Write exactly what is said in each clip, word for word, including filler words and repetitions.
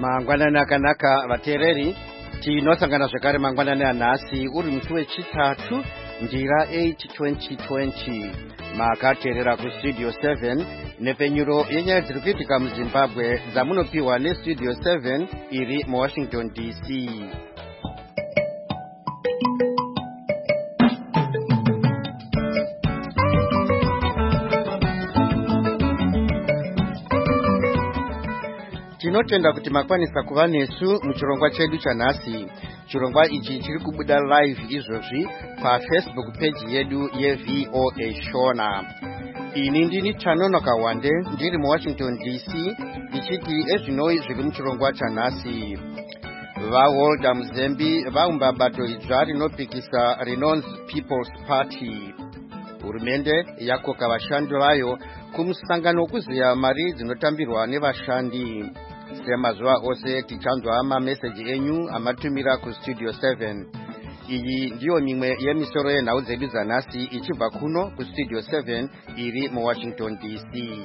Mangwanani akanaka vateereri, tinosangana zvekare mangwanani anhasi uri musi wechitatu njira eight twenty twenty. Makateerera kustudio seven nepfenyuro yenyaya dziri kuitika muZimbabwe dzamunopiwa nestudio seven iri muWashington D C. Tinotenda kuti makwanisa kuva nesu muchirongwa chedu chanhasi. Chirongwa ichi chiri kubuda live izvozvi paFacebook page yedu yeV O A Shona. Ini ndini Chanonoka Wande ndiri muWashington D C ndichiti ezvinoi zviri muchirongwa chanhasi. VaWalter Muzembi vaumba bato idzva rinopikisa rinonzi People's Party. Hurumende yakoka vashandi vayo kumusangano wekuziya mari dzinotambirwa nevashandi. Semazuva ose tichanzwa mameseji enyu amatumira kustudio seven. Iyi ndiyo mimwe yemisoro yenhau dzedu dzanhasi ichibva kuno kustudio seven iri muWashington D C.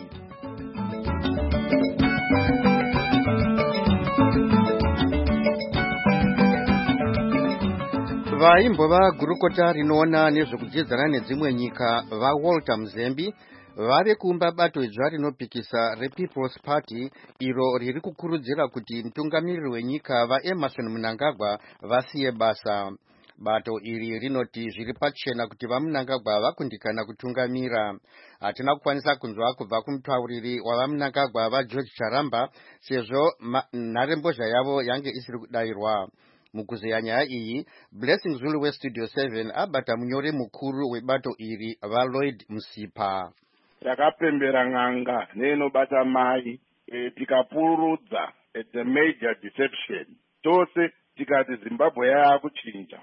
Vaimbova gurukota rinoona nezvekudzedzana nedzimwe nyika vaWalter Muzembi vave kuumba bato idzva rinopikisa rePeople's Party iro riri kukurudzira kuti mutungamiriri wenyika vaEmerson Mnangagwa vasiye basa. Bato iri rinoti zviri pachena kuti vaMnangagwa vakundikana kutungamira. Hatina kukwanisa kunzwa kubva kumutauriri wavaMnangagwa vaGeorge Charamba sezvo nharembozha yavo yange isiri kudayirwa. Mukuzeya nyaya iyi, Blessing Zulu westudio seven abata munyori mukuru webato iri vaLloyd Musipa. Takapembera ng'anga neinobata mai e, tikapururudza it's a major deception. Tose tikati Zimbabwe yakuchinja.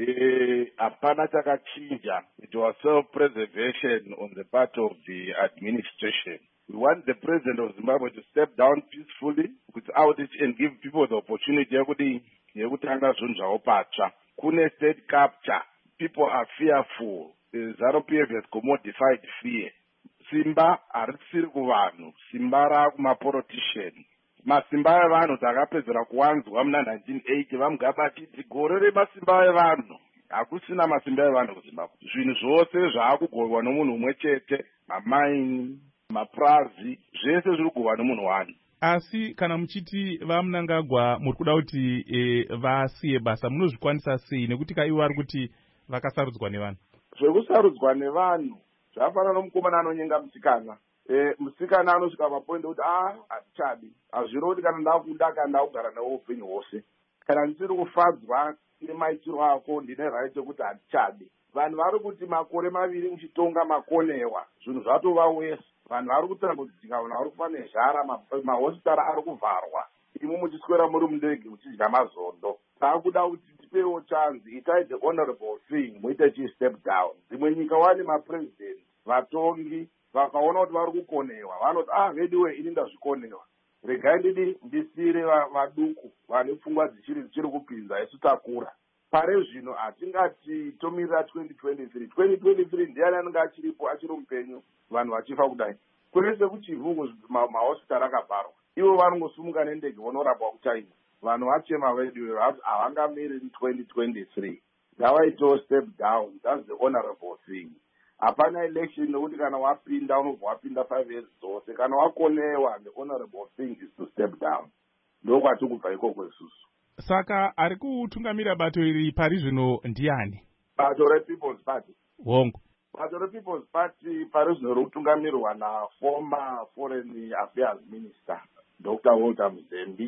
Hapana e, takachinja. It was self-preservation on the part of the administration. We want the president of Zimbabwe to step down peacefully without it and give people the opportunity yekuti yekutanga zvinhu zvavo patsva. Kune state capture. People are fearful. ZANU-P F has commodified fear. Simba harisiri kuvanhu, simba rakumapolitician. Masimba evanhu takapedzera kuwanzwa muna nineteen eighty vamugaba chiti gore remasimba evanhu. Hakusina masimba evanhu kuZimbabwe. Zvinhu zvose zvaakugorwa nomunhu umwe chete, mamaini, maprazi, zvese zviri kugorwa nomunhu wani. Asi kana muchiti vaMnangagwa muri kuda kuti e, vasiye basa munozvikwanisa sei nekuti kaivo vari kuti vakasarudzwa nevanhu? Zvekusarudzwa nevanhu zvafana nomukomana anonyenga musikana. E, musikana anosvika papoint kuti ah hatichadi. Hazviro kuti kana ndakuda kana ndakugara nawo upenyu hwose. Kana ndisiri kufadzwa nemaitiro ako ndine right yekuti hatichadi. Vanhu vari kuti makore maviri muchitonga makonewa. Zvinhu zvatova wese. Vanhu vari kutambudzika, vanhu vari kufa nezhara, mahosipitari ari kuvharwa. Imi muchiswera muri mundege muchidya mazondo. Takuda kuti tipewo chance, itai the honorable thing, muite chi step down. Dzimwe nyika wani mapresident, vatongi, vakaona kuti vari kukonewa. Vanoti, ah, anyway, ini ndazvikonewa. Regai ndidi ndisire vaduku, vane pfungwa dzichiri dzichiri kupinza, isu takura. Pare zvino hatingati tomirira twenty twenty-three. twenty twenty-three ndiani anenge achiripo achiri mupenyu vanhu vachifa kudai. Kwese kuchivhungu mahosipitari akavharwa. Ivo vanongosumuka nendege vonorapwa kuchaina. Vanhu vachema vedu havangamiriri twenty twenty-three. Ngavaitewo step down. That's the honorable thing. Hapana election nokuti kana wapinda unobva wapinda five years dzose. Kana wakonewa, the honorable thing is to step down. Ndokwati kubva ikoko isusu. Saka ari kutungamira bato iri pari zvino ndiani? Bato rePeople's Party. Hongo. Bato rePeople's Party pari zvino rikutungamirwa na former foreign affairs minister Doctor Walter Muzembi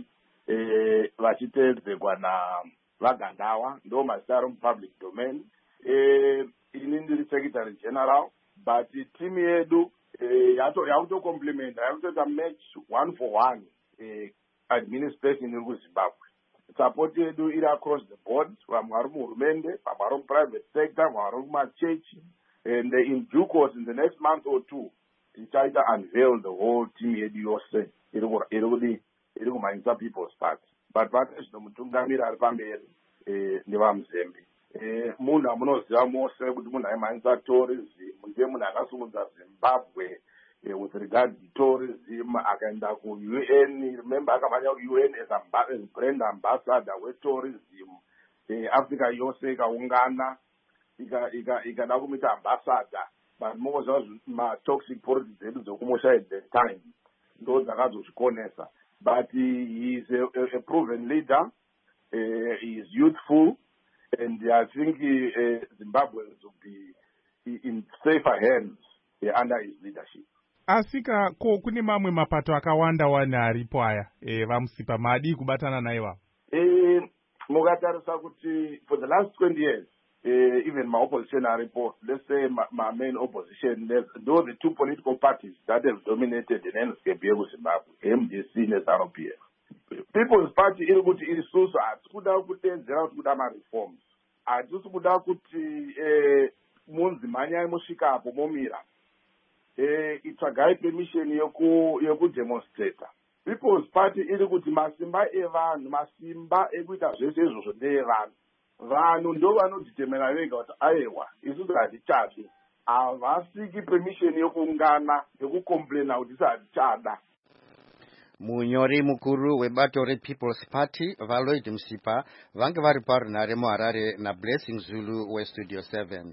eh, vachiteedzekwa na vaGandawa, ndo mazita ari mupublic domain. Eh, ini ndiri secretary general, but team yedu eh, yato yakutocomplimenta, yakutoita match one for one eh, administration iri kuZimbabwe. Support yedu iri across the board, vamwe vari muhurumende, vamwe vari muprivate sector, vamwe vari mumachechi. And in due course, in the next month or two, tichaita unveil the whole team yedu yose iri kumhanyisa People's Party. But pane zvinomutungamira ari pamberi nevaMuzembi. Munhu amunoziva mose kuti munhu aimhanyisa tourism, ndiye munhu akasimudza Zimbabwe uh, with regard to tourism akaenda ku-U N. Remember akamanya ku-U N as, amba, as brand ambassador we-tourism. uh, Africa yose ikaungana ikada ika kumita ambassador, but moza ma-toxic politics edu dzokumosha at the time ndo dzakazozvikonesa. But he is a, a, a proven leader, uh, he is youthful, and I think uh, Zimbabwe will be in safer hands uh, under his leadership. Asika ko kune mamwe mapato akawanda wana aripo aya e, vamusipa madi kubatana naiwa eh mugatarisa kuti for the last twenty years uh, even my opposition aripo, let's say my, my main opposition, those the two political parties that have dominated the landscape here in Zimbabwe, M D C and Z A N U P F. People's Party iri kuti iri susu atikuda kutedzera kuda ma reforms, atisi kuda kuti eh munzi manyai musvikapo momira eh itsvagai permission yoku yokudemonstrate. People's Party iri kuti masimba evanhu, masimba ekuita zvese izvozvo ndeevanhu. Vanhu ndo vanodzitemera vega kuti aiwa isusu hatichadi, havasiki permission yokuungana yokucomplaina kuti hatichada. Munyori mukuru webato rePeople's Party Valoid Msipa vange vari parunare muHarare na Blessing Zulu weStudio seven.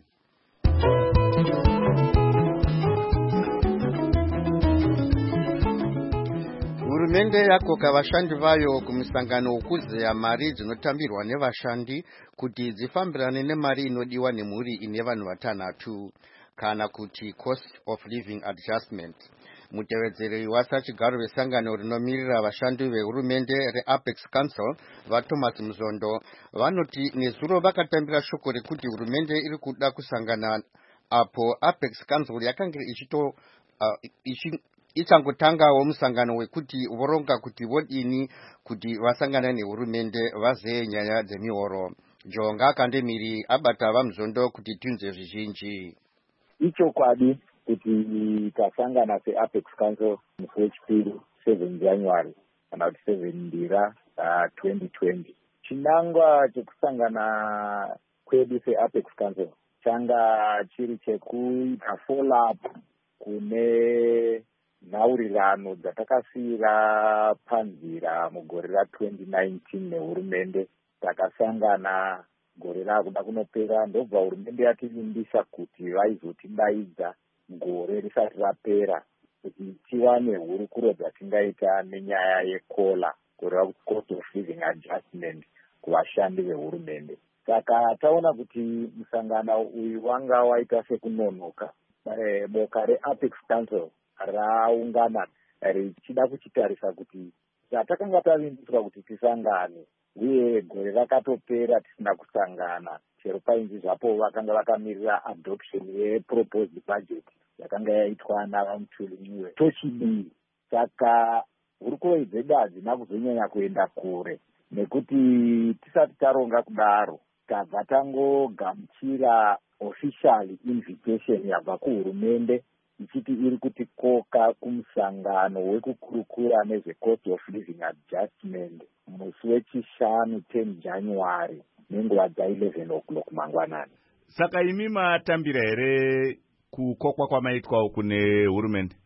Hurumende yakoka vashandi vayo kumisangano okuzeya mari dzinotambirwa nevashandi kuti dzifambirane nemari inodiwa nemhuri ine vanhu vatanhatu kana kuti cost of living adjustment. Mutevedzeri wasachigaro vesangano rinomirira vashandi vehurumende reApex Council vaThomas Muzondo vanoti nezuro vakatambira shoko rekuti hurumende iri kuda kusangana apo Apex Council yakanga ichito uh, ichi ichangotangawo musangano wekuti voronga kuti vodini kuti vasangana nehurumende vazeye nyaya dzemihoro. Jonga Kandemiri abata vaMuzondo kuti tunze zvizhinji. Ichokwadi kuti tasangana seApex Council musi wechipiri seven January kana kuti seven Ndira uh, twenty twenty. Chinangwa chekusangana kwedu seApex Council changa chiri chekuita follow up kune nhaurirano dzatakasiyira panzira mugore ra twenty nineteen nehurumende. Takasangana gore rakuda kunopera, ndobva hurumende yativimbisa kuti vaizotidaidza gore risati rapera kuti tiwane hurukuro dzatingaita nenyaya yekola, kureva kuti cost of living adjustment kuvashandi vehurumende. Saka taona kuti musangano uyu wanga waita sekunonoka. E, boka reApex Council raungana richida kuchitarisa kuti zvatakanga tavimbiswa kuti tisangane, uye gore rakatopera tisina kusangana, chero painzi zvapo vakanga vakamirira adoption yeproposed budget yakanga yaitwa navaMuthulimuwe tochidii. Saka hurukuro dzedu hadzina kuzonyanya kuenda kure, nekuti tisati taronga kudaro tabva tangogamuchira official invitation yabva kuhurumende ichiti iri kutikoka kumusangano wekukurukura nezvecost of living adjustment musi wechishanu ten January nenguva dza-eleven o'clock mangwanani. Saka imi matambira here kukokwa kwamaitwawo kune hurumende?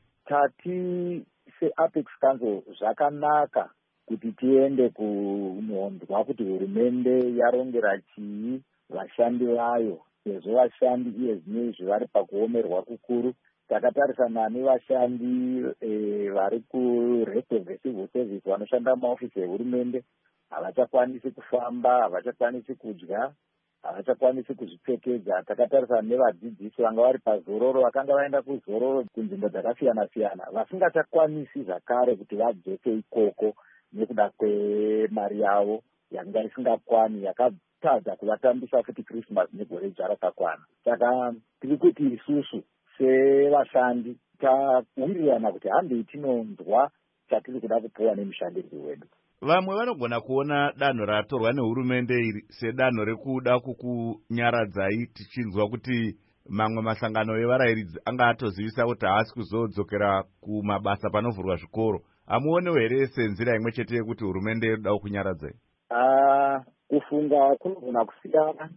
Tati seApex Council zvakanaka kuti tiende kunondwa kuti hurumende yarongera chii vashandi vayo, sezvo vashandi iye zvinezvi vari pakuomerwa kukuru. Takatarisana nevashandi e, vari kuRest Civil Service vanoshanda mumaofisi ehurumende, havachakwanisi kufamba, havachakwanisi kudya, havachakwanisi kuzvipfekedza. Takatarisana nevadzidzisi vanga vari pazororo, vakanga vaenda kuzororo kunzvimbo dzakasiyana-siyana, vasingachakwanisi zvakare kuti vadzoke ikoko nekuda kwemari yavo yanga isingakwani, yakatadza kuvatambisa futi Christmas negore jarakakwana. Saka tiri kuti isusu sevashandi tawirirana kuti handei tinonzwa chatiri kuda kupuwa nemushandiriri wedu. Vamwe vanogona kuona danho ratorwa nehurumende iri sedanho rekuda kukunyaradzai, tichinzwa kuti mamwe masangano evarairidzi anga atozivisa kuti haasi kuzodzokera kumabasa panovhurwa zvikoro. Hamuonewo here senzira imwe chete yekuti hurumende inoda kunyaradzai? Ah, kufunga kunogona kusiyana,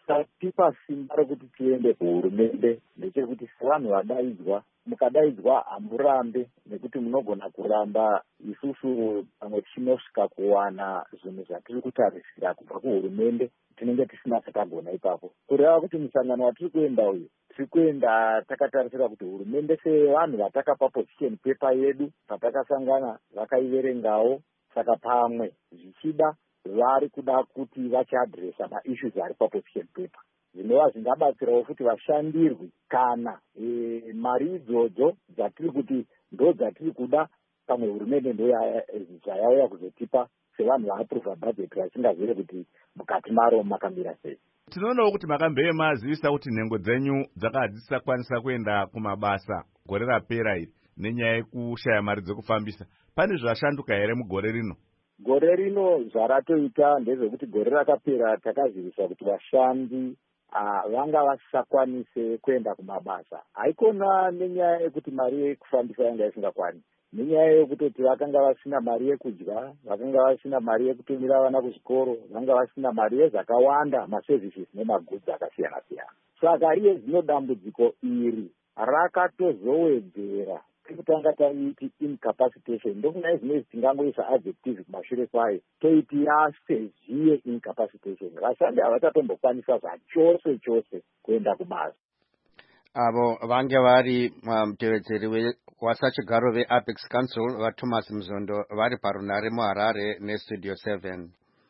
chakatipa simba rekuti tiende kuhurumende ndechekuti sevanhu vadaidzwa mukadaidzwa hamurambe nekuti munogona kuramba isusu pamwe tichinosvika kuwana zvinhu zvatiri kutarisira kubva kuhurumende tinenge tisina takagona ipapo kureva kuti musangano watiri kuenda uyu tiri kuenda takatarisira kuti hurumende sevanhu vatakapa position paper yedu patakasangana vakaiverengawo saka pamwe zvichida vari kuda kuti vachiadresa maissues ari paposition paper zvinova zvingabatsirawo futi vashandirwi kana e, mari idzodzo dzatiri kuti ndo dzatiri kuda pamwe hurumende ndo zvayauya kuzotipa sevanhu vaaprova bhajeti vasingazive kuti mukati maro makamira sei. Tinoonawo kuti makambeye mazivisa kuti nhengo dzenyu dzakadzisakwanisa kuenda kumabasa gore rapera iri nenyaya yekushaya mari dzekufambisa. Pane zvashanduka here mugore rino? Gore rino zvaratoita ndezvekuti gore rakapera takazivisa kuti vashandi uh, vanga vasisakwanise kuenda kumabasa. Haikona nenyaya yekuti mari yekufambisa yanga isingakwani, nenyaya yekutoti vakanga vasina mari yekudya, vakanga vasina mari yekutumira vana kuzvikoro, vanga vasina mari yezvakawanda maservices nemagudzi akasiyana siyana. Saka riye zvino dambudziko iri rakatozowedzera kutanga taiti incapacitation ndokuna izvinezvi tingangoisa adjective kumashure kwayo toiti yaseziye incapacitation. Vashandi havachatombokwanisa zvachose chose kuenda kubasa. Avo vange vari mutevedzeri wasachigaro veApex Council vaThomas Mzondo vari parunare muHarare neStudio seven.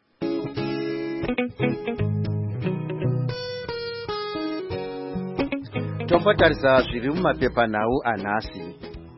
Tombotarisa zviri mumapepanhau anhasi.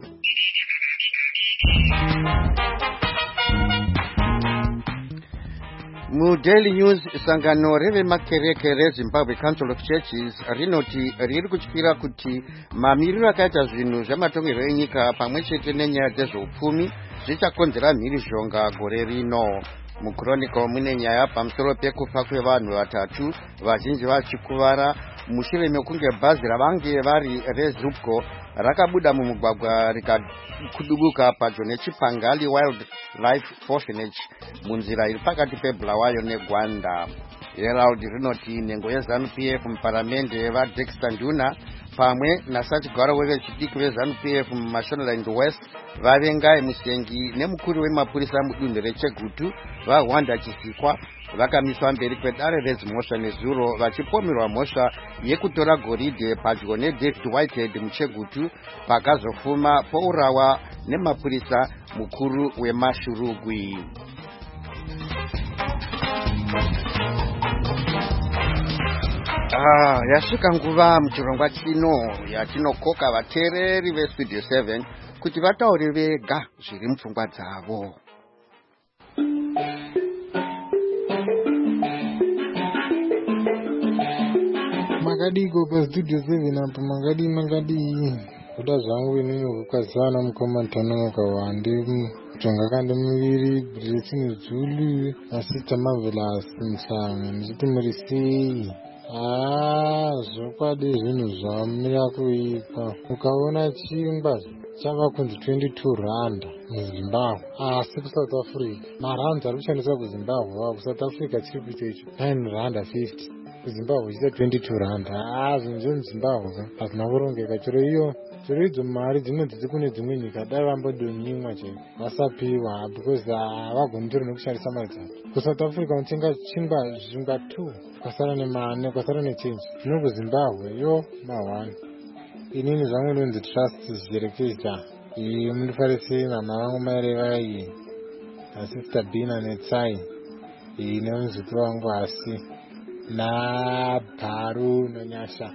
MuDaily News sangano revemakereke reZimbabwe Council of Churches rinoti riri kutyira kuti mamiriro akaita zvinhu zvamatongerwo enyika pamwe chete nenyaya dzezveupfumi zvichakonzera mhirizhonga gore rino. MuChronicle mune nyaya pamusoro pekufa kwevanhu vatatu vazhinji vachikuvara mushure mekunge bhazi ravange vari reZupco rakabuda mumugwagwa rikakudubuka padyo neChipangali Wildlife Orphanage munzira iri pakati peBulawayo neGwanda. Herald rinoti nhengo yeZanu P F muparamende vaDexter Nduna pamwe nasachigaro wevechidiki veZanu P F muMashonaland West vavengai Musengi nemukuru wemapurisa mudunhu reChegutu vaHwanda Chisikwa vakamiswa mberi kwedare rezimhosva nezuro vachipomerwa mhosva yekutora goridhe padyo neDavid Whitehead muChegutu pakazofuma pourawa nemapurisa mukuru weMashurugwi. Ah, yasvika nguva muchirongwa chino yatinokoka vateereri veStudio seven kuti vataure vega zviri mupfungwa dzavo. Makadiko paStudio seven apa makadi makadi kuda zvangu inini kukazana mukomantano kawande tonga kande muviri Blessing Zulu asita Marvelous Msanga nchiti muri sei. Ah, zvokwadi zvinhu zvamira kuipa. Ukaona chingwa chava kunzi twenty-two rand muZimbabwe asi kuSouth Africa maranda ari kushandiswa kuZimbabwe kuSouth Africa chiri kuita icho nine rand fifty kuZimbabwe chiita twenty-two rand. Ah, zvinhu zvemuZimbabwe hazvina kurongeka. Chero iyo chero idzo mari dzimwe dziri kune dzimwe nyika dai vambodonyimwa chero vasapiwa because havagoni tori nekushandisa mari dzavo. kuSouth Africa unotenga chingwa zvingwa two kwasara nemane kwasara nechange zvino kuZimbabwe yo mahwani. Inini zvangu ndonzi Trust Zvireketa iyi mundifarisei mama vangu maireva iyi naSister Bina netsai iyi nemuzukuru wangu asi naBharu naNyasha.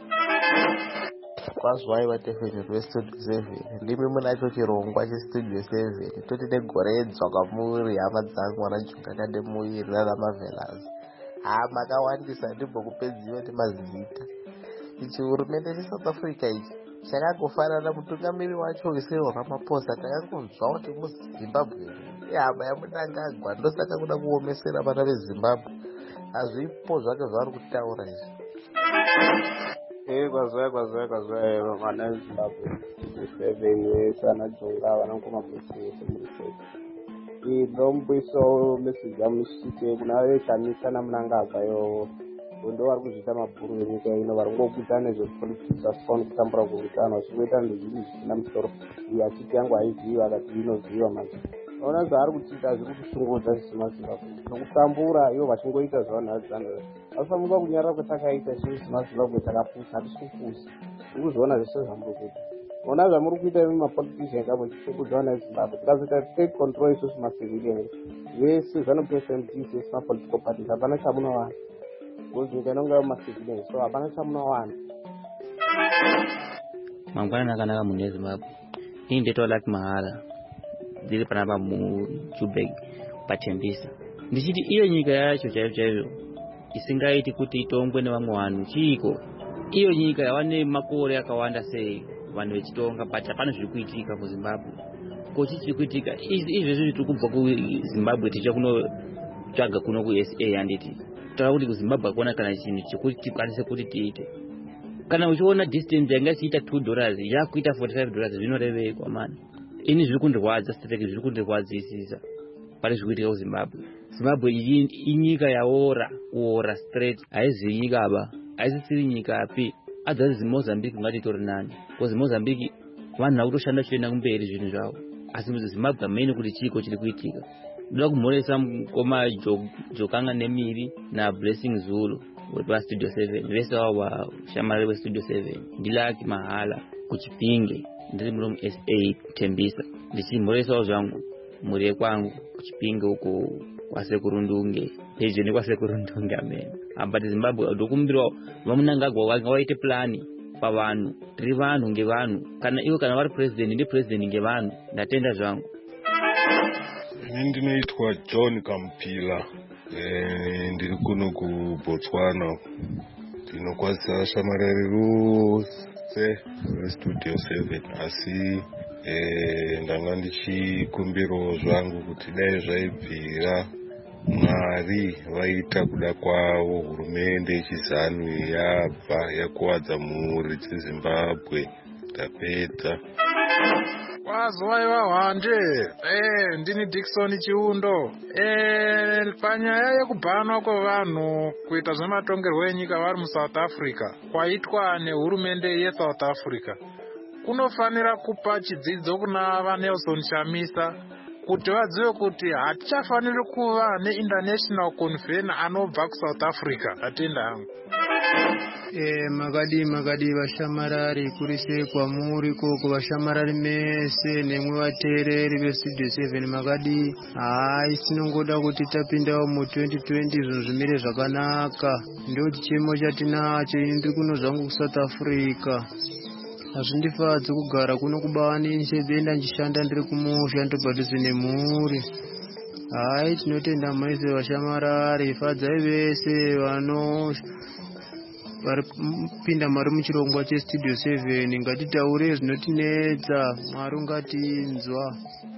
Kwazwai vatefenyeri veStudio seven ndimi munacho chirongwa cheStudio seven toti negoredzwa kwamuri hama dzangu mwanajonga kande muiri nanaMarvelous. Ah, makawandisa ndimbokupedziwa nemazita. Ichi hurumende cheSouth Africa ichi chakangofanana mutungamiri wacho Cyril Ramaphosa takangonzwa kuti muZimbabwe hama yamunangagwa ndosaka kuda kuomesera vana veZimbabwe. Hazvipo zvake zvavari kutaura izvi. Eh, kwazwai kwazwai kwazwai vana veZimbabwe seven sana jonga vanongoma kusi semuseke. Inombuiso message yamushike kuna veshamisa namunangagwa yo ndo vari kuzviita mabhuru venyika ino vari kungokuta nezvepolitics asipaoni kutambura kuutano vachingoita ndezvinhu zvisina musoro uye achiti yangu haiziva akati inoziva manje aona zvaari kutiita zviri kutishungudza zvisimazimbabwe nokutambura ivo vachingoita zvavanhadzana asipamuka kunyarara kwetakaita chiri zimazimbabwe takapusa hatisi kupusa uri kuzviona zvese zvamuri kuita ona zvamuri kuita imi mapolitician kamwe tichikudza vana vezimbabwe tikazoita state control isusu macivilian vese zanup s m d sese mapolitical parties hapana chamunowana because nyika inonga macivilian so hapana chamunowana mangwana akanaka munhu wezimbabwe ini ndetola mahala ndiri panapa muJuburg paTembisa ndichiti iyo nyika yacho chaivo chaivo isingaiti kuti itongwe nevamwe vanhu chiko iyo nyika yava nemakore akawanda sei vanhu vechitonga but hapana zviri kuitika muZimbabwe ko chichiri kuitika izvezvi zviri kubva kuZimbabwe ticha kunotsvaga kuno kuS A handiti taura kuti kuZimbabwe hakuna kana chinhu chekuti tikwanise kuti tiite kana uchiona distance yanga ichiita two dollars yakuita forty five dollars zvinorevei kwamani ini zviri kundirwadza stateki zviri kundirwadzisisa pane zviri kuitika kuZimbabwe Zimbabwe iyi inyika yaora kuora straight haizi nyika aba haisisiri nyika api adzazi Mozambique ngatitori nani because Mozambique vanhu vakutoshanda chienda kumberi zvinhu zvavo asi muZimbabwe main kuti chiko chiri kuitika ndoda kumhoresa mukoma Jokanga Nemiri na Blessing Zulu wepa Studio seven vese wao shamari we Studio seven ndilaki mahala kuchipinge ndiri muri mu S A Tembisa ndichimhoresa zvangu muri kwangu kuchipinge uko kwasekurundunge peje ni kwasekurundunge amen ambati Zimbabwe ndokumbirwa vamunangagwa wanga waite plani pavanhu tiri vanhu ngevanhu kana iwe kana vari president ndi president ngevanhu ndatenda zvangu ini ndinoitwa John Kampila eh ndiri kuno kuBotswana ndinokwazisa shamarari rose Studio seven asi eh ndanga ndichikumbiro zvangu kuti dai zvaibvira Mwari vaita kuda kwavo hurumende yechizanu yabva yakuwadza mhuri dzeZimbabwe tapedza wazwaiwa hwanje eh ndini Dickson Chiundo eh panyaya yekubhanwa kwevanhu kuita zvematongerwo enyika vari muSouth Africa kwaitwa nehurumende yeSouth Africa kunofanira kupa chidzidzo kuna vaNelson Chamisa kuti vadziwe kuti hatichafaniri kuva neInternational Convener anobva kuSouth Africa atenda hangu eh makadi makadi vashamarari kurise kwamuri koko vashamarari mese nemwe vateereri veStudio seven makadi hai sinongoda kuti tapindawo mu twenty twenty zvinhu zvimire zvakanaka ndio chichemo chatinacho ndiri kuno zvangu kuSouth Africa hazvindifadzi kugara kuno kubani nchebenda nchishanda ndiri kumusha ndobhadhuze nemhuri hai tinotenda maise vashamarari fadzai vese vano varipinda mari muchirongwa cheStudio seven ngatitaure zvinotinetsa mwari ungatinzwa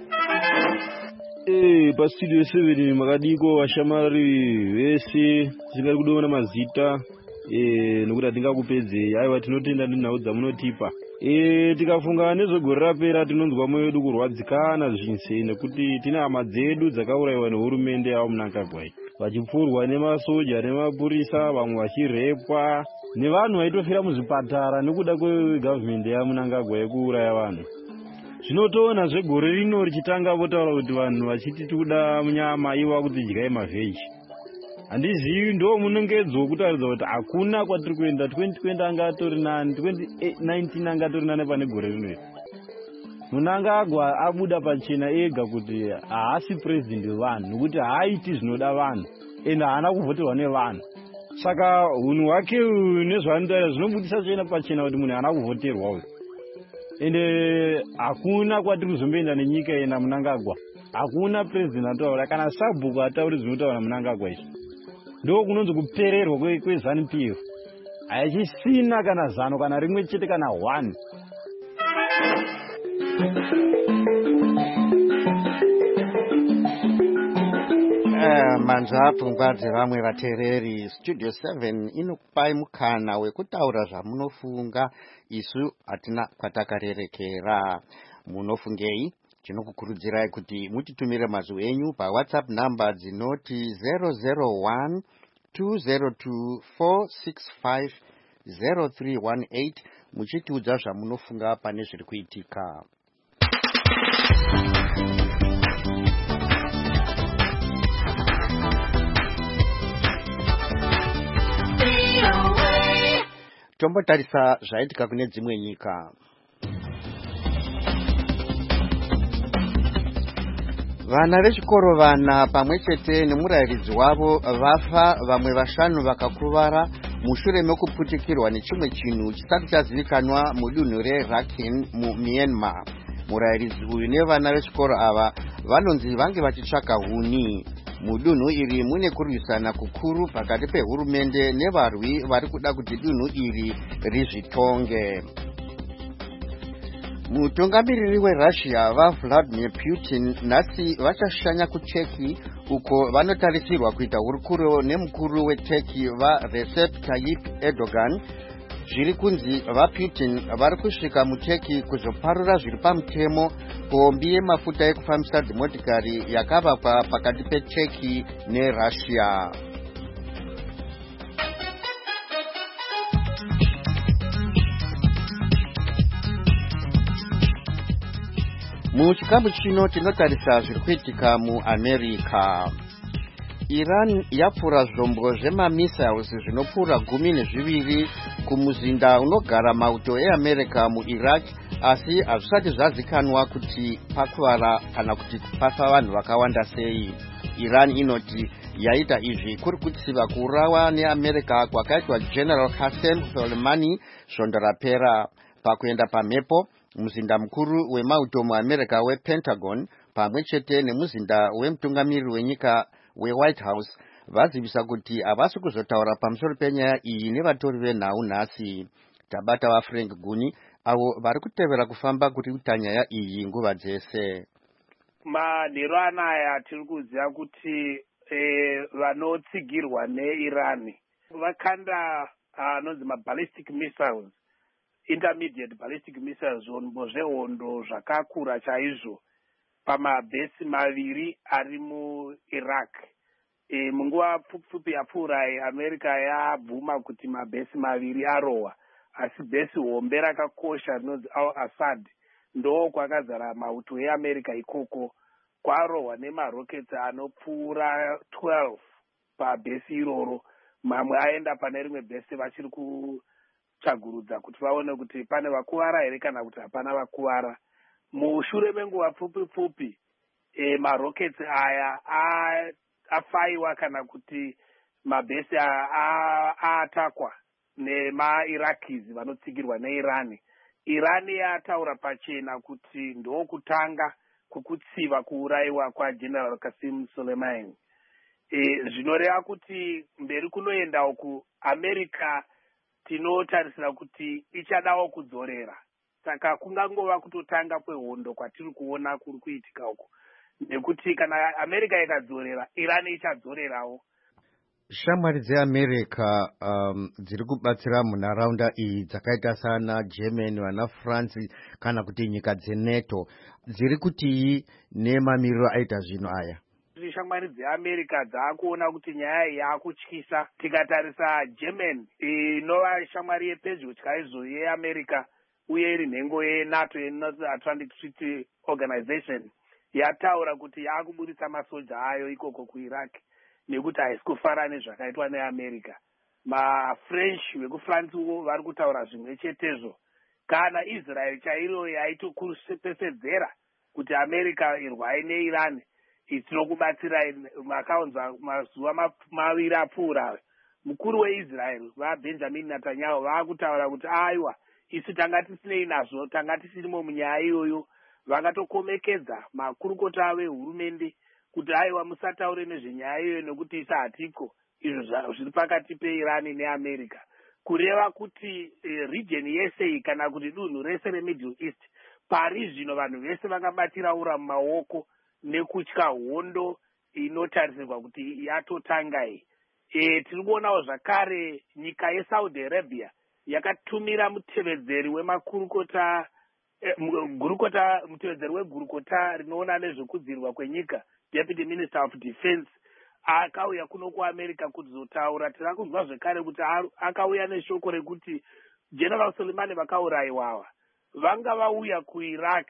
eh paStudio seven makadiko vashamari vese zingari kudoona mazita eh nokuti atingakupedzei aiwa tinotenda nenhau dzamunotipa eh tikafunga nezvegore rapera tinonzwa moyo wedu kurwadzikana zvinsei nekuti tina hama dzedu dzakaurayiwa nehurumende yavo Mnangagwa vachipfurwa nemasoja nemapurisa vamwe vachirepwa nevanhu vaitofira muzvipatara nekuda kwegovernment yaMnangagwa yekuuraya vanhu zvinotoona zvegore rino richitanga votaura kuti vanhu vachiti tikuda munyama iwa kuti dyai mavheji handizivi ndo munongedzo wekutaridza kuti hakuna kwatiri kuenda twenty twenty anga atori nani twenty nineteen anga atori nani pane gore rino Mnangagwa abuda pachena ega kuti haasi president wevanhu nokuti haaiti zvinoda vanhu ende haana kuvhoterwa nevanhu saka hunhu hwake nezvaanotaura zvinobudisa chena pachena kuti munhu haana kuvhoterwa uyu ende hakuna kwatiri kuzomboenda nenyika ena Mnangagwa hakuna president ataura kana sabhuku atauri zvinotaura Mnangagwa izvi ndo kunonzi kupererwa kweZanu P F haichisina kana zano kana rimwe chete kana one manzva apfungwa dzevamwe vateereri. Studio seven inokupai mukana wekutaura zvamunofunga, isu hatina kwatakarerekera. Munofungei? Tinokukurudzirai kuti mutitumire mazwi enyu paWhatsApp namba dzinoti zero zero one two zero two four six five zero three one eight muchitiudza zvamunofunga pane zviri kuitika. Tombotarisa zvaitika kune dzimwe nyika. Vana vechikoro vana pamwe chete nemurayiridzi wavo vafa, vamwe vashanu vakakuvara mushure mekuputikirwa nechimwe chinhu chisati chazivikanwa mudunhu reRakhine muMyanmar. Murayiridzi uyu nevana vechikoro ava vanonzi vange vachitsvaka huni. Mudunhu iri mune kurwisana kukuru pakati pehurumende nevarwi vari kuda kuti dunhu iri rizvitonge. Mutungamiriri weRussia vaVladimir Putin nhasi vachashanya kuTurkey uko vanotarisirwa kuita hurukuro nemukuru weTurkey vaRecep Tayyip Erdogan. Zviri kunzi vaPutin vari kusvika muTurkey kuzoparura zviri pamutemo pombi yemafuta ekufambisa dzimotikari yakavakwa pakati peTurkey neRussia. Muchikamu chino tinotarisa zviri kuitika muAmerica. Iran yapfura zvombo zvemamissiles zvinopfuura gumi nezviviri kumuzinda unogara mauto eAmerica muIraq, asi hazvisati zvazikanwa kuti pakuvara kana kuti pafa vanhu vakawanda sei. Iran inoti yaita izvi kuri kutsiva kuurawa neAmerica kwakaitwa General Qasem Soleimani svondo rapera. Pakuenda pamhepo, muzinda mukuru wemauto muAmerica wePentagon pamwe chete nemuzinda wemutungamiriri wenyika weWhite House vazivisa kuti havasi kuzotaura pamusoro penyaya iyi nevatori venhau nhasi. Tabata vaFrank Guni avo vari kutevera kufamba kuri kuita nyaya iyi nguva dzese. Manhero anaya tiri kuziva kuti eh, vanotsigirwa neIran vakanda anonzi uh, maballistic missiles, intermediate ballistic missiles, zvombo zvehondo zvakakura chaizvo pamabhesi maviri ari muIraq. E, munguva pfupi yapfuura America yabvuma kuti mabhesi maviri arohwa, asi bhesi hombe rakakosha rinonzi Al-Assad ndo kwakazara mauto eAmerica ikoko, kwarohwa nemarokets anopfuura twelve pabhesi iroro. Mamwe aenda pane rimwe bhesi vachiri kutsvagurudza kuti vaone kuti pane vakuvara here kana kuti hapana vakuvara. Mushure menguva pfupi pfupi e, marokets aya afaiwa kana kuti mabhesi aatakwa nemaIrakis vanotsigirwa neIran. Iran yataura pachena kuti ndokutanga kukutsiva kuurayiwa kwaGeneral Qasem Soleimani. E, zvinoreva kuti mberi kunoenda uku America tinotarisira kuti ichadawo kudzorera. Saka kungangova kutotanga kwehondo kwatiri kuona kuri kuitika uku, nekuti kana America ikadzorera Iran ichadzorerawo. Shamwari dzeAmerica um, dziri kubatsira munharaunda iyi dzakaita sana Germany, vana France kana kuti nyika dzeNATO dziri kuti nemamiriro aita zvino aya. Shamwari dzeAmerica dzaakuona kuti nyaya iyi yakutyisa. Tikatarisa Germany inova shamwari yepedyo chaizvo yeAmerica uye iri nhengo yeNATO, yeNorth Atlantic Treaty Organization, yataura kuti yakuburitsa masoja ayo ikoko kuIraq nekuti haisi kufara nezvakaitwa neAmerica. MaFrench vekufrance vari kutaura zvimwe chetezvo. Kana Israel chairo yaitokusepesedzera kuti America irwai neIran, tinokubatsirai, makaunzwa mazuva maviri apfuura mukuru weIsrael vaBenjamin Netanyahu vaakutaura kuti aiwa, isu tanga tisinei nazvo, tanga tisirimo munyaya iyoyo. Vakatokomekedza makurukota vehurumende kuti aiwa, musataure nezvenyaya iyoyo nekuti isa hatiko, izvo zviri pakati peIran neAmerica. Kureva kuti eh, region yese kana kuti dunhu rese reMiddle East pari zvino vanhu vese vakabatira ura mumaoko nekutya hondo inotarisirwa kuti yatotanga iyi. E, tiri kuonawo zvakare nyika yeSaudi Arabia yakatumira mutevedzeri wemakurukota eh, gurukota mutevedzeri wegurukota rinoona nezvekudzirwa kwenyika, Deputy Minister of Defense, akauya kuno kuamerica kuzotaura. Tiri kunzwa zvekare kuti akauya neshoko rekuti General Soleimani vakaurayiwawa vanga vauya kuiraq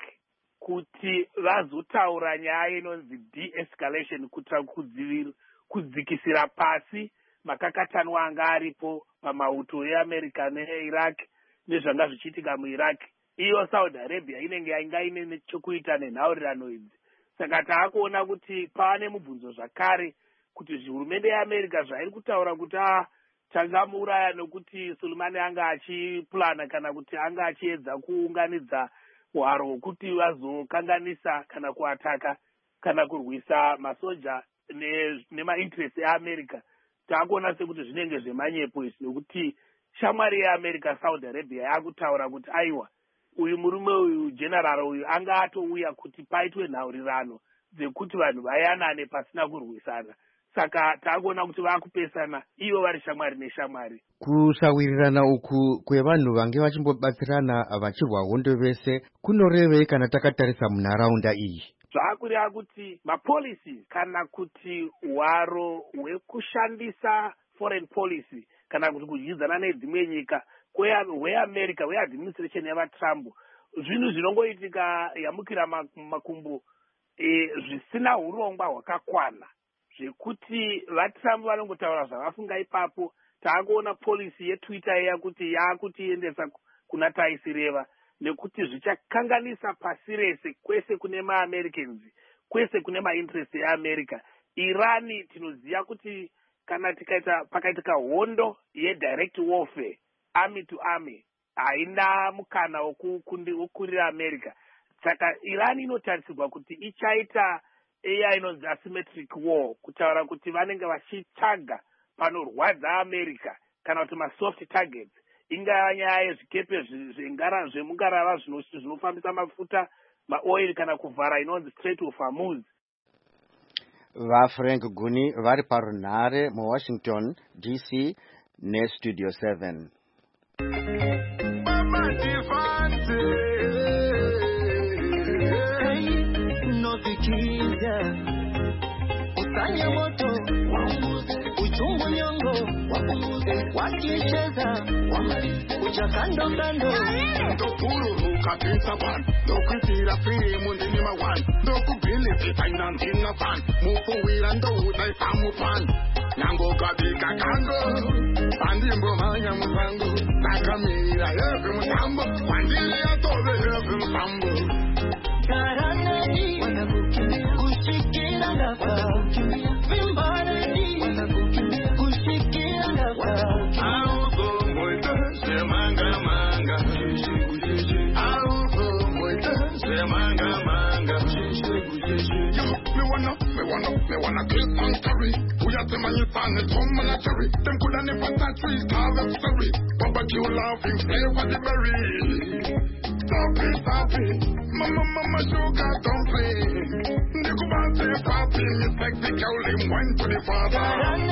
kuti vazotaura nyaya inonzi de-escalation, kuita kudzikisira pasi makakatanwa anga aripo pamauto eAmerica neIraq nezvanga zvichiitika muIraq. Iyo Saudi Arabia inenge yainga ine chokuita nenhaurirano idzi. Saka taakuona kuti paane mubvunzo zvakare kuti hurumende yeAmerica zvairi kutaura kuti ah tangamuuraya nokuti Soleimani anga achiplana kana kuti anga achiedza kuunganidza hwaro hwokuti vazokanganisa kana kuataka kana kurwisa masoja nemainterest eAmerica. Taakuona sekuti zvinenge zvemanyepo izvi nokuti shamwari yeAmerica Saudi Arabia yakutaura kuti aiwa uyu murume uyu general uyu anga atouya kuti paitwe nhaurirano dzekuti vanhu vayanane pasina kurwisana. Saka taakuona kuti vakupesana ivo vari shamwari neshamwari. Kusawirirana uku kwevanhu vange vachimbobatsirana vachirwa hondo vese kunorevei kana takatarisa munharaunda iyi? Zvaakureva kuti mapolicy kana kuti hwaro hwekushandisa foreign policy kana kuti kudyidzana nedzimwe nyika hweAmerica hweadministration yavaTrump zvinhu zvinongoitika yamukira makumbo e, zvisina urongwa hwakakwana zvekuti vaTrump vanongotaura zvavafunga ipapo. Taakuona policy yeTwitter iya kuti yaakutiendesa kuna taisireva nekuti zvichakanganisa pasi rese kwese kune maAmericans kwese kune mainterest eAmerica. Irani tinoziva kuti kana tikaita pakaitika hondo yedirect warfare army to army haina mukana wokurira America. Saka Irani inotarisirwa kuti ichaita eya inonzi asymmetric war, kutaura kuti vanenge vachitsvaga panorwadza America kana kuti masoft targets, ingava nyaya yezvikepe zvemungarava zvinofambisa mafuta maoil kana kuvhara inonzi Strait of Hormuz. VaFrank Guni vari parunhare muWashington D C neStudio seven. Usanya moto uchungu nyongo wakicheza ucha kando kando ndokuru kapita pan dokutira filimu ndini mawan dokubili fitaina ndina fan mufuwira ndoutai samupan nango kabika kando pandimbo manya musango nakamira yevi musambo wandili yatove yevi musambo karanani kushikira ngafa vimbarani kushikira ngafa auko moita semanga manga auko moita semanga manga me wanna me wanna me wanna kill on story we are the man you find it home on a cherry them could have never touch we carve up story barbecue laughing flavor the berry stop it stop it mama mama sugar don't play niku bate papi me sexy girl him went to the father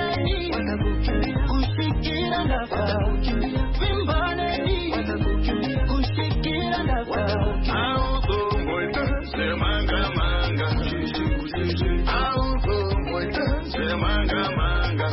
kushikira ngafa vimbarani kushikira ngafa auko moita semanga manga auko moita semanga manga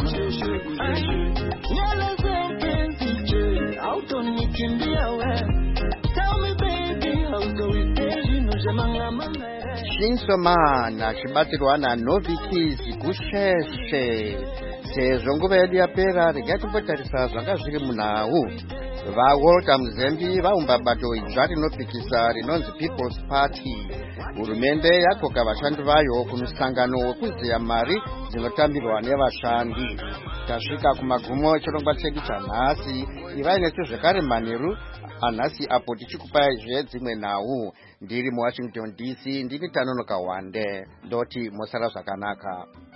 nyala zake je autonikimbia we tell me baby how do we tell no jamanga manga Shinsomana chibatirwana novikizi kusheshe sezvo nguva yedu yapera regai tombotarisa zvanga zviri munhau. VaWalter Muzembi vaumba bato idzva rinopikisa rinonzi People's Party. Hurumende yakoka vashandi vayo kumusangano wekuzeya mari dzinotambirwa nevashandi. Tasvika kumagumo echirongwa chedu chanhasi. Ivai nesu zvekare manheru anhasi apo tichikupai zvedzimwe nhau. Ndiri muWashington D C ndini Tanonoka Wande ndoti mosara zvakanaka.